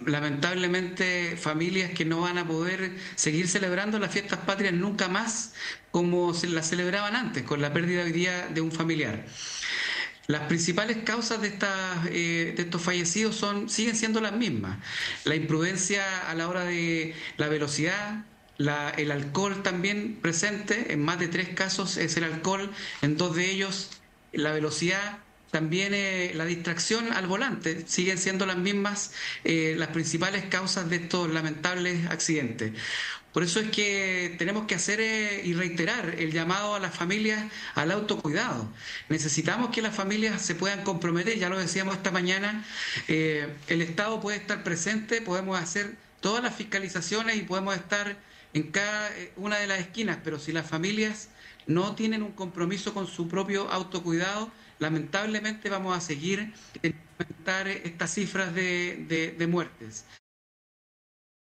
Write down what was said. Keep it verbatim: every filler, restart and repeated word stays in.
lamentablemente familias que no van a poder seguir celebrando las fiestas patrias nunca más como se las celebraban antes, con la pérdida hoy día de un familiar. Las principales causas de, estas, eh, de estos fallecidos son, siguen siendo las mismas. La imprudencia a la hora de la velocidad, la, el alcohol también presente, en más de tres casos es el alcohol, en dos de ellos la velocidad, también eh, la distracción al volante, siguen siendo las mismas eh, las principales causas de estos lamentables accidentes. Por eso es que tenemos que hacer eh, y reiterar el llamado a las familias al autocuidado. Necesitamos que las familias se puedan comprometer, ya lo decíamos esta mañana, eh, el Estado puede estar presente, podemos hacer todas las fiscalizaciones y podemos estar en cada eh, una de las esquinas, pero si las familias no tienen un compromiso con su propio autocuidado, lamentablemente vamos a seguir en aumentar estas cifras de, de, de muertes.